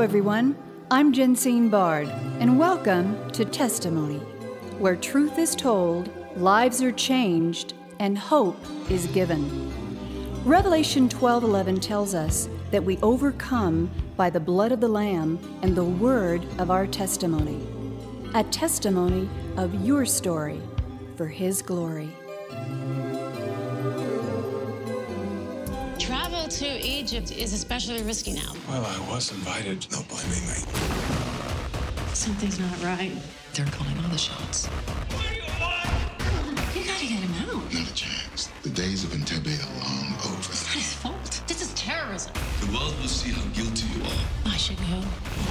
everyone. I'm Jensine Bard, and welcome to Testimony, where truth is told, lives are changed, and hope is given. Revelation 12:11 tells us that we overcome by the blood of the Lamb and the word of our testimony. A testimony of your story for His glory. Travel to Egypt is especially risky now. Well, I was invited. No blaming me. Something's not right. They're calling all the shots. What do you want? You gotta get him out. Not a chance. The days of Entebbe are long over. It's not his fault. This is terrorism. The world will see how guilty you are. I should know.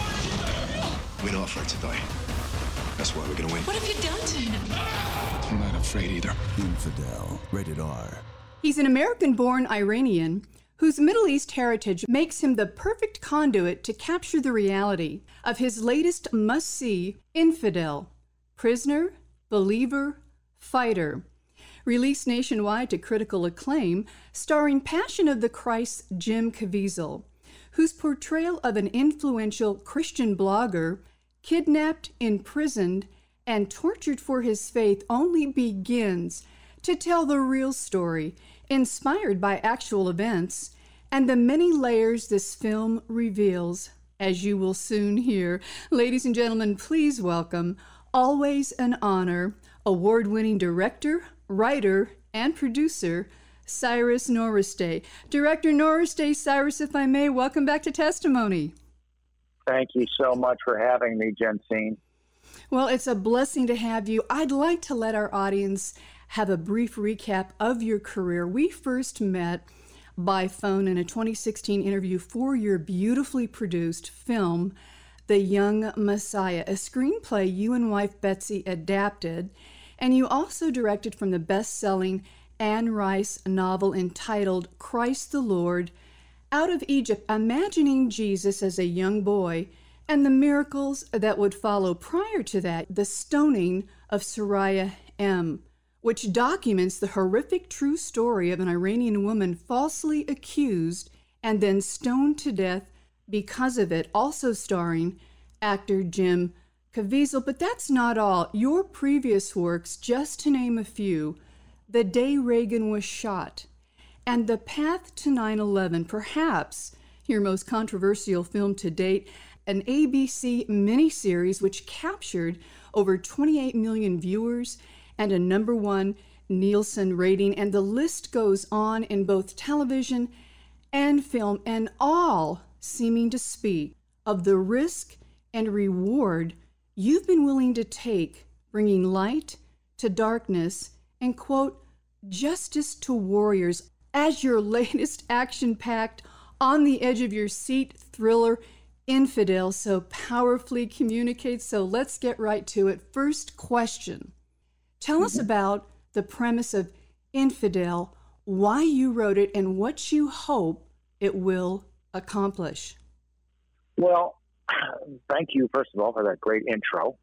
We're not afraid to die. That's why we're gonna win. What have you done to him? I'm not afraid either. Infidel, rated R. He's an American-born Iranian whose Middle East heritage makes him the perfect conduit to capture the reality of his latest must-see, Infidel, Prisoner, Believer, Fighter. Released nationwide to critical acclaim, starring Passion of the Christ Jim Caviezel, whose portrayal of an influential Christian blogger, kidnapped, imprisoned, and tortured for his faith only begins to tell the real story, inspired by actual events, and the many layers this film reveals, as you will soon hear. Ladies and gentlemen, please welcome, always an honor, award-winning director, writer, and producer, Cyrus Noriste. Director Noriste, Cyrus, if I may, welcome back to Testimony. Thank you so much for having me, Jensine. Well, it's a blessing to have you. I'd like to let our audience have a brief recap of your career. We first met by phone in a 2016 interview for your beautifully produced film, The Young Messiah, a screenplay you and wife Betsy adapted, and you also directed from the best-selling Anne Rice novel entitled Christ the Lord, out of Egypt, imagining Jesus as a young boy and the miracles that would follow prior to that, the stoning of Soraya M., which documents the horrific true story of an Iranian woman falsely accused and then stoned to death because of it, also starring actor Jim Caviezel. But that's not all. Your previous works, just to name a few, The Day Reagan Was Shot, and The Path to 9/11, perhaps your most controversial film to date, an ABC miniseries which captured over 28 million viewers and a #1 Nielsen rating, and the list goes on in both television and film, and all seeming to speak of the risk and reward you've been willing to take, bringing light to darkness and, quote, justice to warriors, as your latest action-packed, on the edge of your seat thriller, Infidel, so powerfully communicates. So let's get right to it. First question. Tell us about the premise of Infidel, why you wrote it, and what you hope it will accomplish. Well, thank you, first of all, for that great intro.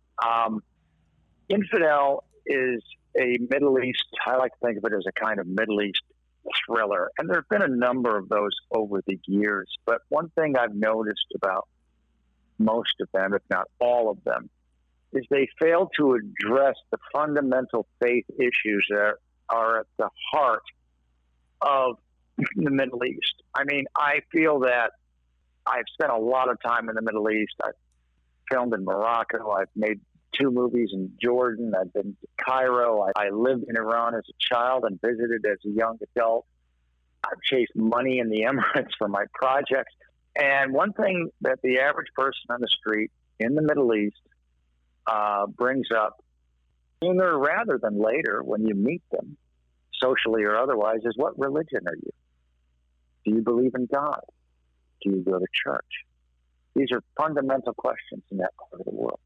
Infidel is a Middle East, I like to think of it as a kind of Middle East thriller. And there have been a number of those over the years. But one thing I've noticed about most of them, if not all of them, is they fail to address the fundamental faith issues that are at the heart of the Middle East. I mean, I feel that I've spent a lot of time in the Middle East. I've filmed in Morocco. I've made 2 movies in Jordan. I've been to Cairo. I lived in Iran as a child and visited as a young adult. I've chased money in the Emirates for my projects. And one thing that the average person on the street in the Middle East brings up sooner rather than later when you meet them, socially or otherwise, is what religion are you? Do you believe in God? Do you go to church? These are fundamental questions in that part of the world.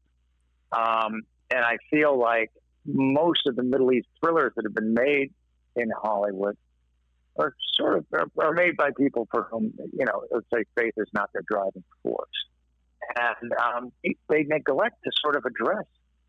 And I feel like most of the Middle East thrillers that have been made in Hollywood are made by people for whom, let's say faith is not their driving force. And they neglect to sort of address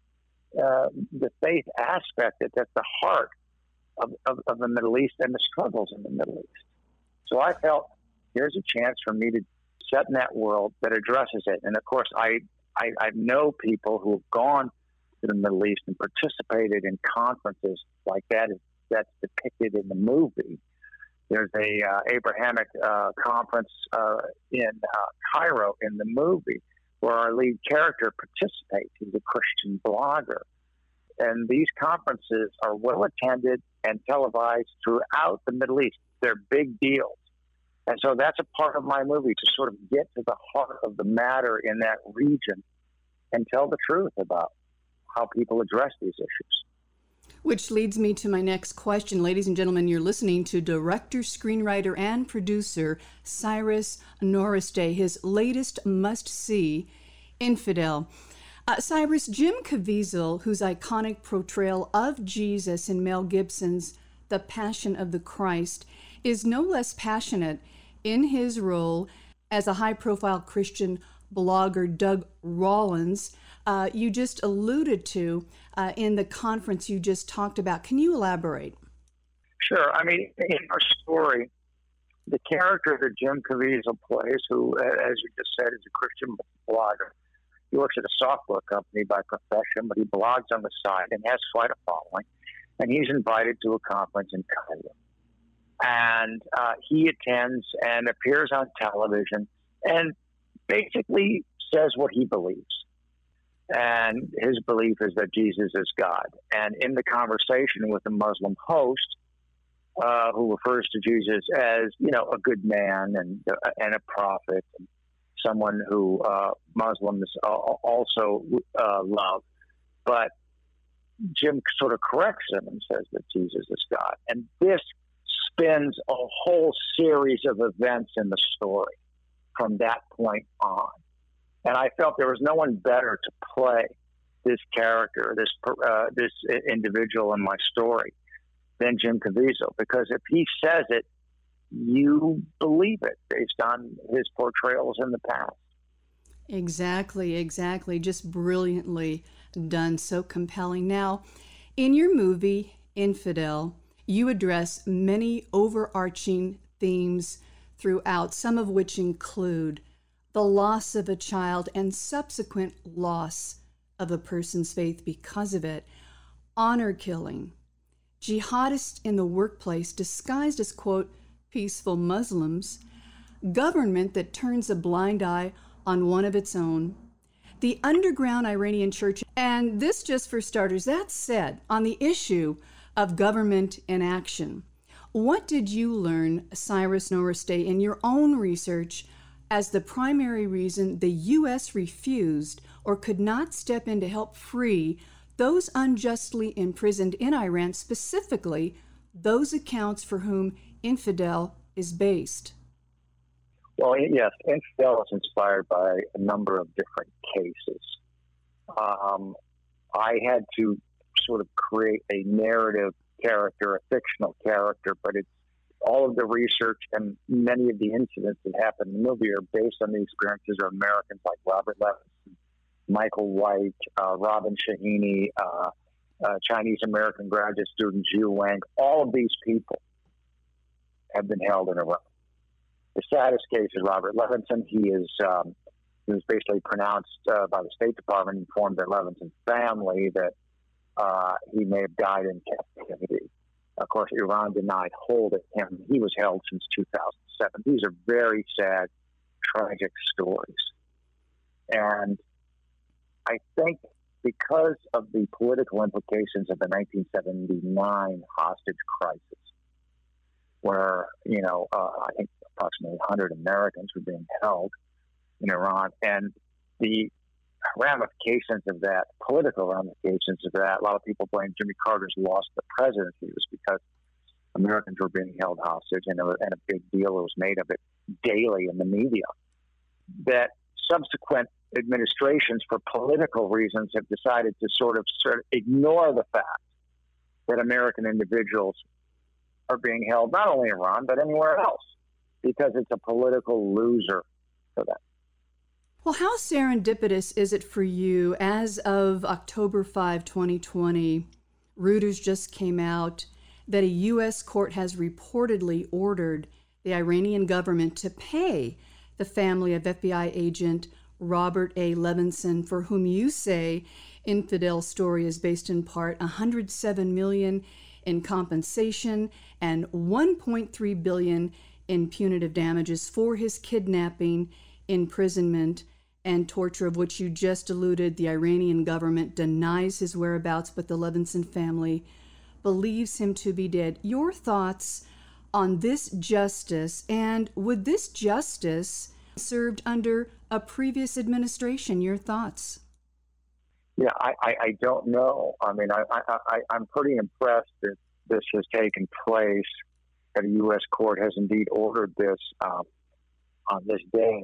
the faith aspect that's at the heart of the Middle East and the struggles in the Middle East. So I felt here's a chance for me to set in that world that addresses it. And of course, I know people who have gone to the Middle East and participated in conferences like that that's depicted in the movie. There's a Abrahamic conference in Cairo in the movie where our lead character participates. He's a Christian blogger. And these conferences are well attended and televised throughout the Middle East. They're big deals. And so that's a part of my movie, to sort of get to the heart of the matter in that region and tell the truth about how people address these issues. Which leads me to my next question. Ladies and gentlemen, you're listening to director, screenwriter, and producer Cyrus Noriste's his latest must-see, Infidel. Cyrus, Jim Caviezel, whose iconic portrayal of Jesus in Mel Gibson's The Passion of the Christ, is no less passionate in his role as a high-profile Christian blogger, Doug Rollins, you just alluded to in the conference you just talked about. Can you elaborate? Sure. I mean, in our story, the character that Jim Caviezel plays, who, as you just said, is a Christian blogger, he works at a software company by profession, but he blogs on the side and has quite a following. And he's invited to a conference in Cairo. And he attends and appears on television and basically says what he believes. And his belief is that Jesus is God. And in the conversation with the Muslim host, who refers to Jesus as, a good man and a prophet, and someone who Muslims also love, but Jim sort of corrects him and says that Jesus is God. And this spins a whole series of events in the story from that point on. And I felt there was no one better to play this character, this individual in my story, than Jim Caviezel, because if he says it, you believe it based on his portrayals in the past. Exactly. Just brilliantly done, so compelling. Now, in your movie, Infidel, you address many overarching themes throughout, some of which include the loss of a child and subsequent loss of a person's faith because of it, honor killing, jihadists in the workplace disguised as, quote, peaceful Muslims, government that turns a blind eye on one of its own, the underground Iranian church, and this just for starters. That said, on the issue of government inaction, what did you learn, Cyrus Noriste, in your own research as the primary reason the U.S. refused or could not step in to help free those unjustly imprisoned in Iran, specifically those accounts for whom Infidel is based? Well, yes, Infidel is inspired by a number of different cases. I had to sort of create a narrative character, a fictional character, but it's all of the research and many of the incidents that happen in the movie are based on the experiences of Americans like Robert Levinson, Michael White, Robin Shahini, Chinese-American graduate student Zhu Wang. All of these people have been held in Iran. The saddest case is Robert Levinson. He was basically pronounced by the State Department, informed their Levinson family that he may have died in captivity. Of course, Iran denied holding him. He was held since 2007. These are very sad, tragic stories. And I think because of the political implications of the 1979 hostage crisis, where, I think approximately 100 Americans were being held in Iran, and the ramifications of that, political ramifications of that, a lot of people blame Jimmy Carter's loss of the presidency. It was because Americans were being held hostage, and a big deal was made of it daily in the media. That subsequent administrations, for political reasons, have decided to sort of ignore the fact that American individuals are being held not only in Iran, but anywhere else, because it's a political loser for them. Well, how serendipitous is it for you? As of October 5, 2020, Reuters just came out that a U.S. court has reportedly ordered the Iranian government to pay the family of FBI agent Robert A. Levinson, for whom you say Infidel's story is based in part $107 million in compensation and $1.3 billion in punitive damages for his kidnapping, imprisonment, and torture, of which you just alluded. The Iranian government denies his whereabouts, but the Levinson family believes him to be dead. Your thoughts on this justice, and would this justice served under a previous administration? Your thoughts? Yeah, I don't know. I mean, I'm pretty impressed that this has taken place, that a U.S. court has indeed ordered this on this day.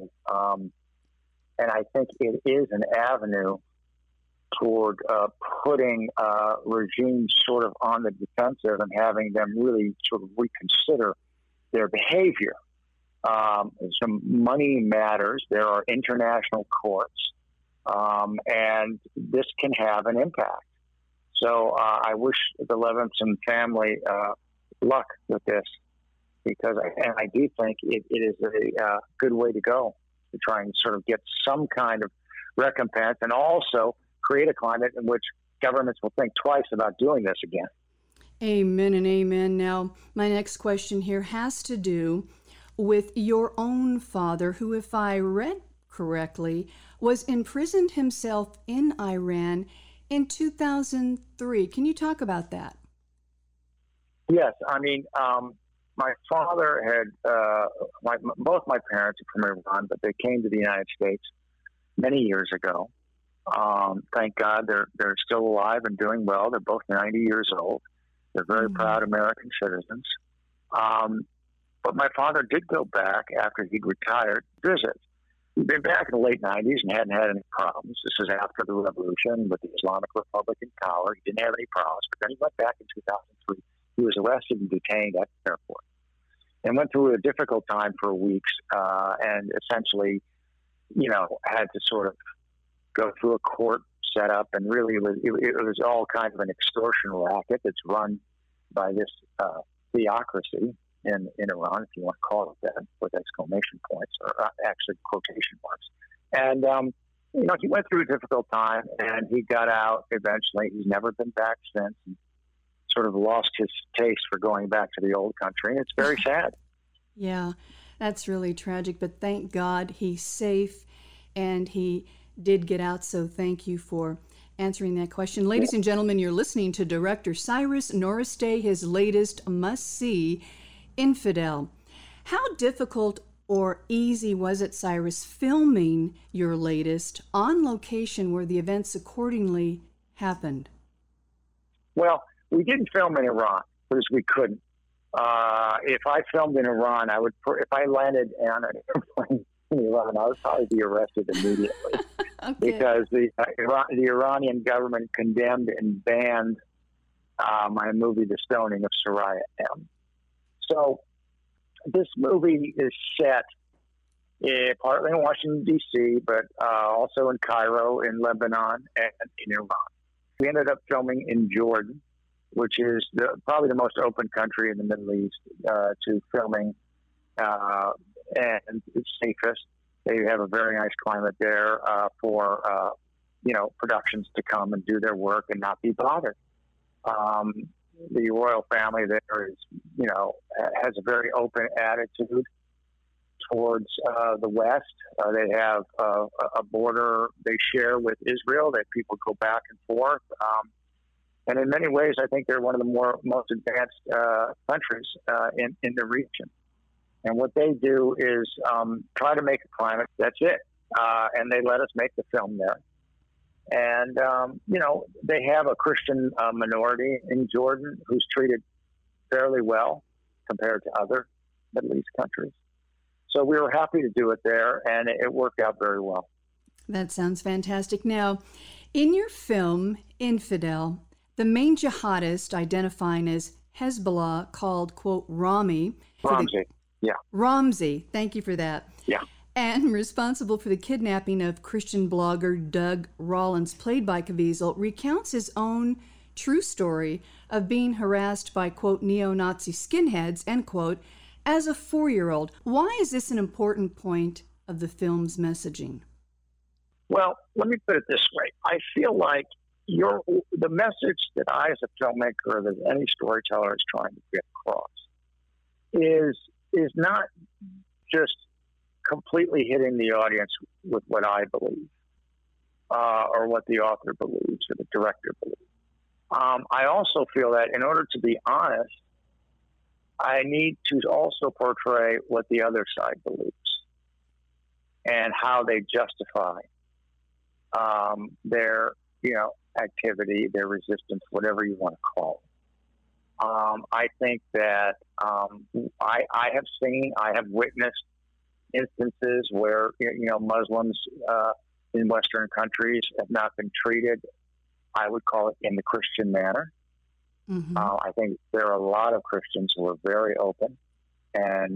And I think it is an avenue toward putting regimes sort of on the defensive and having them really sort of reconsider their behavior. Some money matters. There are international courts, and this can have an impact. So I wish the Levinson family luck with this, because I do think it is a good way to go to try and sort of get some kind of recompense, and also create a climate in which governments will think twice about doing this again. Amen and amen. Now, my next question here has to do with your own father, who, if I read correctly, was imprisoned himself in Iran in 2003. Can you talk about that? Yes. I mean, my father had, both my parents are from Iran, but they came to the United States many years ago. Thank God they're still alive and doing well. They're both 90 years old. They're very proud American citizens. But my father did go back after he'd retired to visit. He'd been back in the late 90s and hadn't had any problems. This is after the revolution with the Islamic Republic in power. He didn't have any problems. But then he went back in 2003. He was arrested and detained at the airport and went through a difficult time for weeks, and essentially, had to sort of go through a court setup. And really it was all kind of an extortion racket that's run by this theocracy in Iran, if you want to call it that, with exclamation points, or actually quotation marks. And, he went through a difficult time, and he got out eventually. He's never been back since. He sort of lost his taste for going back to the old country, and it's very sad. Yeah, that's really tragic, but thank God he's safe, and he did get out, so thank you for answering that question. Ladies and gentlemen, you're listening to director Cyrus Norris Day, his latest must-see, Infidel. How difficult or easy was it, Cyrus, filming your latest on location where the events accordingly happened? Well, we didn't film in Iran because we couldn't. If I filmed in Iran, if I landed on an airplane in Iran, I would probably be arrested immediately. Okay. Because the Iranian government condemned and banned my movie, The Stoning of Soraya M. So this movie is set partly in Washington, D.C., but also in Cairo, in Lebanon, and in Iran. We ended up filming in Jordan, which is probably the most open country in the Middle East to filming, and it's safest. They have a very nice climate there for productions to come and do their work and not be bothered. The royal family there is, has a very open attitude towards the West. They have a border they share with Israel that people go back and forth. And in many ways, I think they're one of the most advanced countries in the region. And what they do is try to make a climate. That's it. And they let us make the film there. And, they have a Christian minority in Jordan who's treated fairly well compared to other Middle East countries. So we were happy to do it there, and it worked out very well. That sounds fantastic. Now, in your film, Infidel, the main jihadist identifying as Hezbollah, called, quote, Ramzi. Ramzi, thank you for that. Yeah. And responsible for the kidnapping of Christian blogger Doug Rollins, played by Caviezel, recounts his own true story of being harassed by, quote, neo-Nazi skinheads, end quote, as a 4-year-old. Why is this an important point of the film's messaging? Well, let me put it this way. I feel like the message that I, as a filmmaker, or that any storyteller is trying to get across is not just completely hitting the audience with what I believe, or what the author believes, or the director believes. I also feel that in order to be honest, I need to also portray what the other side believes and how they justify their, activity, their resistance, whatever you want to call it. I think that I have witnessed instances where Muslims in Western countries have not been treated, I would call it, in the Christian manner. Mm-hmm. I think there are a lot of Christians who are very open and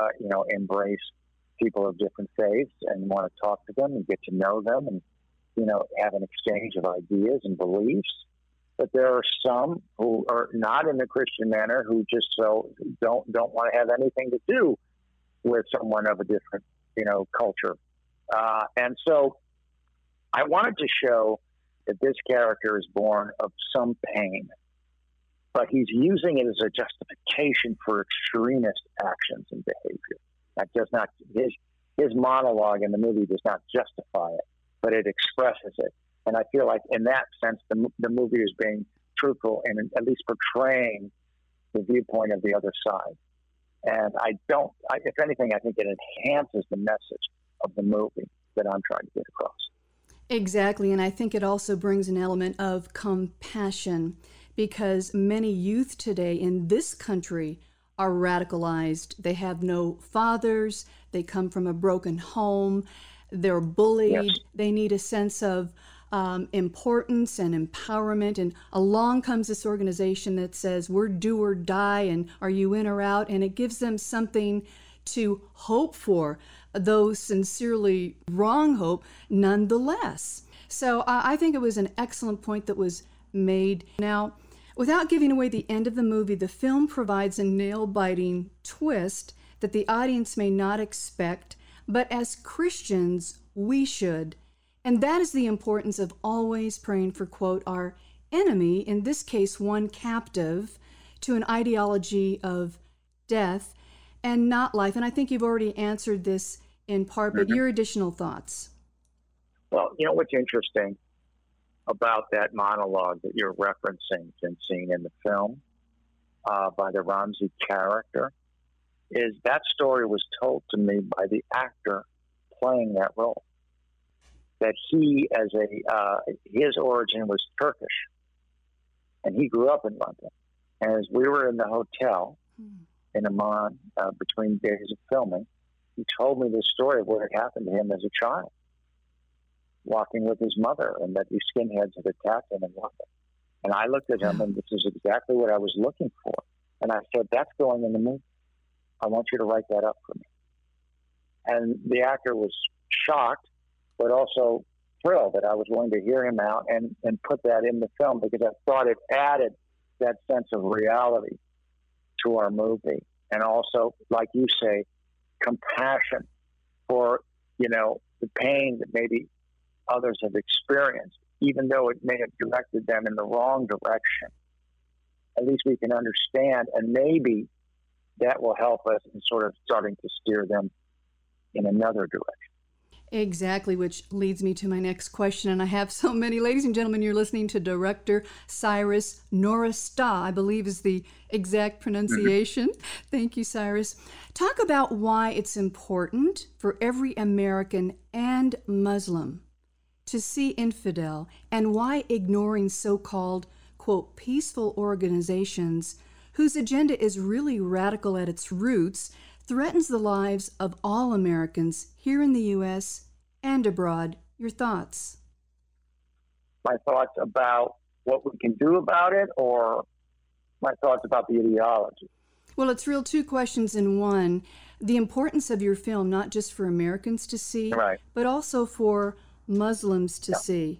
embrace people of different faiths and want to talk to them and get to know them and have an exchange of ideas and beliefs. But there are some who are not in the Christian manner who just don't want to have anything to do with someone of a different culture. And so I wanted to show that this character is born of some pain, but he's using it as a justification for extremist actions and behavior. That does not, his monologue in the movie does not justify it, but it expresses it. And I feel like in that sense, the movie is being truthful and at least portraying the viewpoint of the other side. And if anything, I think it enhances the message of the movie that I'm trying to get across. Exactly, and I think it also brings an element of compassion, because many youth today in this country are radicalized. They have no fathers, they come from a broken home, they're bullied, yes. They need a sense of importance and empowerment, and along comes this organization that says, we're do or die, and are you in or out? And it gives them something to hope for, though sincerely wrong hope nonetheless. So I think it was an excellent point that was made. Now, without giving away the end of the movie, the film provides a nail-biting twist that the audience may not expect, but as Christians, we should. And that is the importance of always praying for, quote, our enemy, in this case, one captive to an ideology of death and not life. And I think you've already answered this in part, but your additional thoughts. Well, what's interesting about that monologue that you're referencing and seeing in the film by the Ramsey character is that story was told to me by the actor playing that role. That he, his origin was Turkish, and he grew up in London. And as we were in the hotel in Amman between days of filming, he told me this story of what had happened to him as a child, walking with his mother, and that these skinheads had attacked him in London. And I looked at him, and this is exactly what I was looking for. And I said, that's going in the movie. I want you to write that up for me. And the actor was shocked, but also thrilled that I was willing to hear him out and put that in the film, because I thought it added that sense of reality to our movie. And also, like you say, compassion for, the pain that maybe others have experienced, even though it may have directed them in the wrong direction. At least we can understand, and maybe that will help us in sort of starting to steer them in another direction. Exactly, which leads me to my next question, and I have so many. Ladies and gentlemen, you're listening to director Cyrus Nowrasteh, I believe is the exact pronunciation. Thank you, Cyrus. Talk about why it's important for every American and Muslim to see Infidel, and why ignoring so-called, quote, peaceful organizations whose agenda is really radical at its roots threatens the lives of all Americans here in the U.S. and abroad. Your thoughts? My thoughts about what we can do about it, or my thoughts about the ideology? Well, it's real two questions in one. The importance of your film, not just for Americans to see, right, but also for Muslims to see.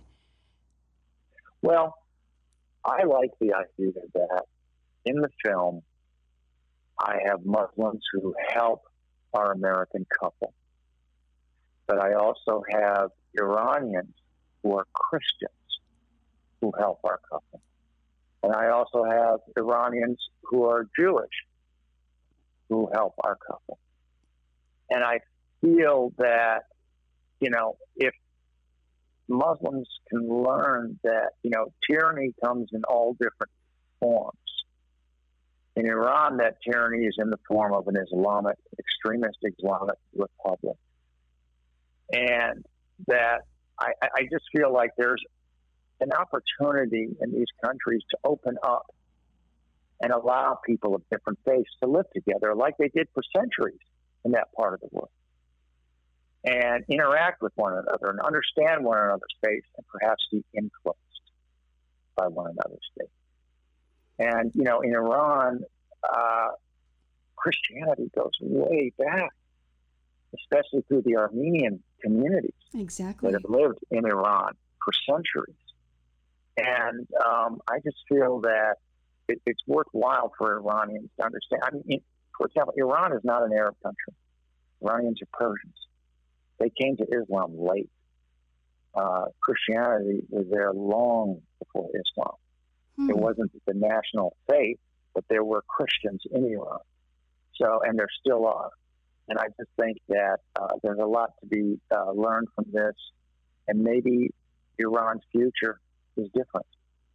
Well, I like the idea that in the film, I have Muslims who help our American couple. but I also have Iranians who are Christians who help our couple. And I also have Iranians who are Jewish who help our couple. And I feel that, if Muslims can learn that, tyranny comes in all different forms. In Iran, that tyranny is in the form of an extremist Islamic republic. And that I just feel like there's an opportunity in these countries to open up and allow people of different faiths to live together like they did for centuries in that part of the world, and interact with one another and understand one another's faith and perhaps be influenced by one another's faith. And, in Iran, Christianity goes way back, especially through the Armenian communities that have lived in Iran for centuries. And I just feel that it's worthwhile for Iranians to understand. For example, Iran is not an Arab country. Iranians are Persians. They came to Islam late. Christianity was there long before Islam. It wasn't the national faith, but there were Christians in Iran. And there still are. And I just think that there's a lot to be learned from this, and maybe Iran's future is different.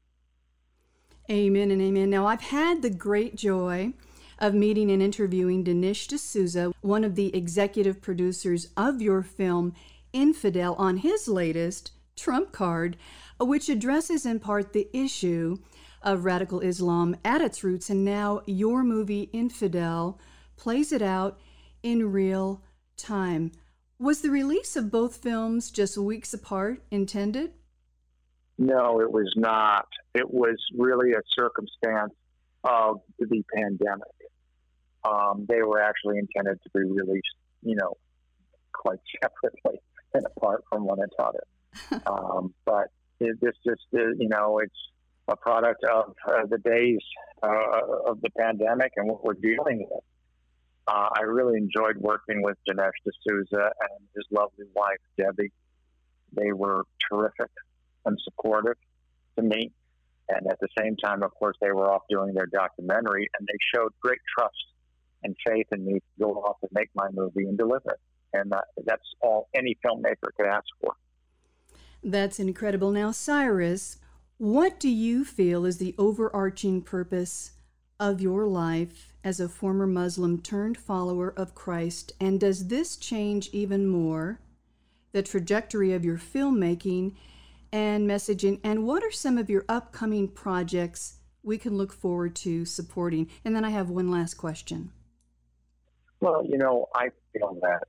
Amen and amen. Now, I've had the great joy of meeting and interviewing Dinesh D'Souza, one of the executive producers of your film Infidel, on his latest Trump Card, which addresses in part the issue of radical Islam at its roots. And now your movie Infidel plays it out in real time. Was the release of both films just weeks apart intended? No, it was not. It was really a circumstance of the pandemic. They were actually intended to be released, quite separately and apart from one another. But it's a product of the days of the pandemic and what we're dealing with. I really enjoyed working with Dinesh D'Souza and his lovely wife, Debbie. They were terrific and supportive to me. And at the same time, of course, they were off doing their documentary, and they showed great trust and faith in me to go off and make my movie and deliver it. And that's all any filmmaker could ask for. That's incredible. Now, Cyrus, what do you feel is the overarching purpose of your life as a former Muslim turned follower of Christ? And does this change even more the trajectory of your filmmaking and messaging? And what are some of your upcoming projects we can look forward to supporting? And then I have one last question. Well, I feel that,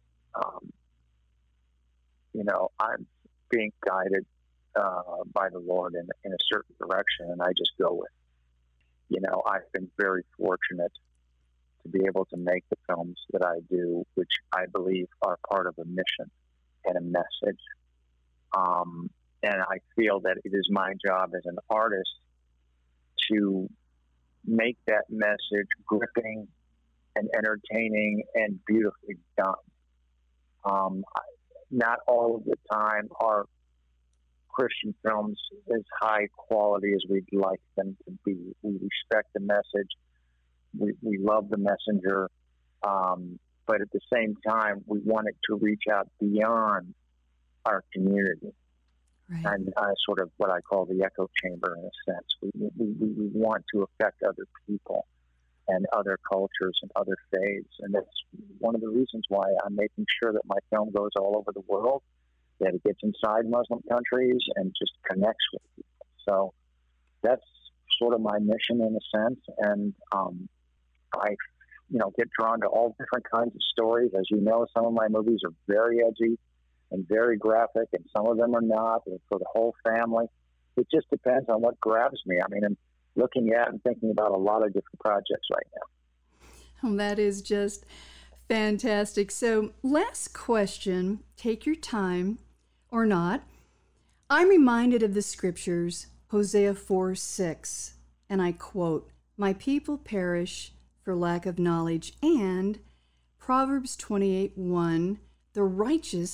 I'm being guided by the Lord in a certain direction, and I just go with it. I've been very fortunate to be able to make the films that I do, which I believe are part of a mission and a message. And I feel that it is my job as an artist to make that message gripping and entertaining and beautifully done. Not all of the time are Christian films as high quality as we'd like them to be. We respect the message. We love the messenger. But at the same time, we want it to reach out beyond our community. Right. And sort of what I call the echo chamber in a sense. We want to affect other people and other cultures and other faiths. And that's one of the reasons why I'm making sure that my film goes all over the world, that it gets inside Muslim countries and just connects with people. So that's sort of my mission in a sense. And I get drawn to all different kinds of stories. As you know, some of my movies are very edgy and very graphic, and some of them are not. They're for the whole family. It just depends on what grabs me. I mean, I'm looking at and thinking about a lot of different projects right now. Oh, that is just fantastic. So, last question, take your time or not. I'm reminded of the scriptures, Hosea 4:6, and I quote, "My people perish for lack of knowledge," and Proverbs 28:1, "The righteous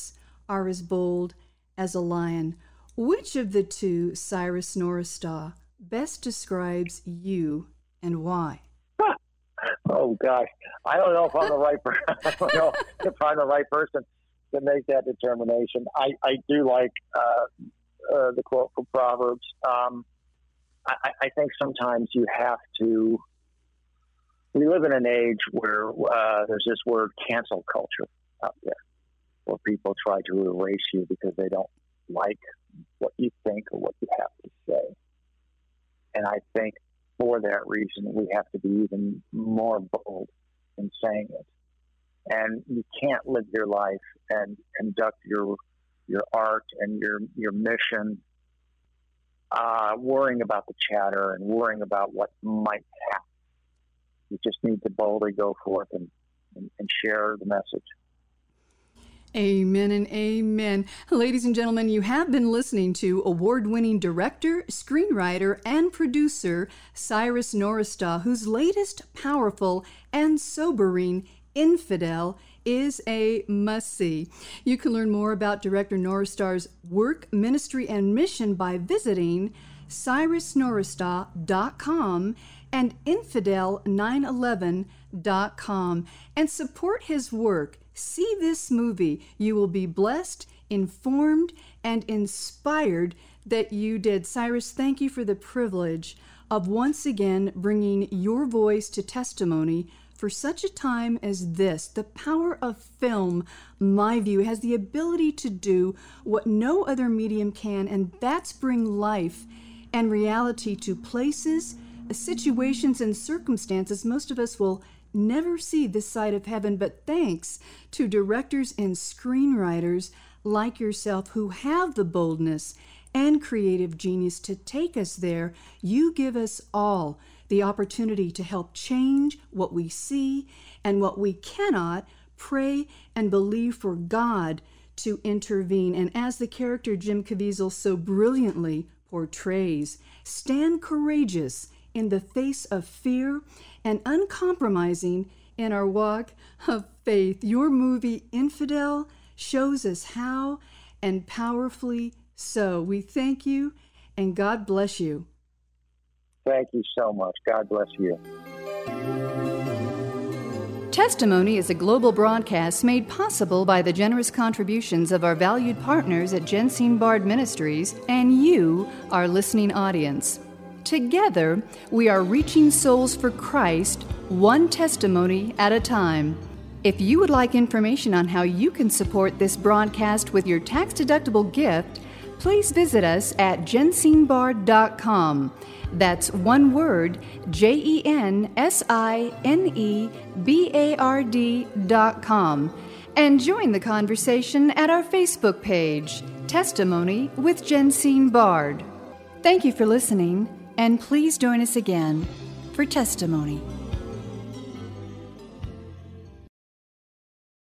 are as bold as a lion. Which of the two, Cyrus Norristow, best describes you and why? Oh gosh, I don't know if I'm the right person. I don't know if I'm the right person to make that determination. I do like the quote from Proverbs. I think sometimes you have to. We live in an age where there's this word cancel culture out there, where people try to erase you because they don't like what you think or what you have to say. And I think for that reason, we have to be even more bold in saying it. And you can't live your life and conduct your art and your mission worrying about the chatter and worrying about what might happen. You just need to boldly go forth and share the message. Amen and amen. Ladies and gentlemen, you have been listening to award-winning director, screenwriter, and producer Cyrus Norristow, whose latest powerful and sobering Infidel is a must-see. You can learn more about Director Norristow's work, ministry, and mission by visiting cyrusnorristow.com and infidel911.com and support his work. See this movie. You will be blessed, informed, and inspired that you did. Cyrus, thank you for the privilege of once again bringing your voice to testimony for such a time as this. The power of film, my view, has the ability to do what no other medium can, and that's bring life and reality to places, situations, and circumstances most of us will never see this side of heaven. But thanks to directors and screenwriters like yourself who have the boldness and creative genius to take us there, you give us all the opportunity to help change what we see and what we cannot, pray and believe for God to intervene. And as the character Jim Caviezel so brilliantly portrays, stand courageous in the face of fear and uncompromising in our walk of faith. Your movie, Infidel, shows us how, and powerfully so. We thank you, and God bless you. Thank you so much. God bless you. Testimony is a global broadcast made possible by the generous contributions of our valued partners at Jensine Bard Ministries and you, our listening audience. Together, we are reaching souls for Christ, one testimony at a time. If you would like information on how you can support this broadcast with your tax-deductible gift, please visit us at jensinebard.com. That's one word, jensinebard.com. And join the conversation at our Facebook page, Testimony with Jensine Bard. Thank you for listening, and please join us again for Testimony.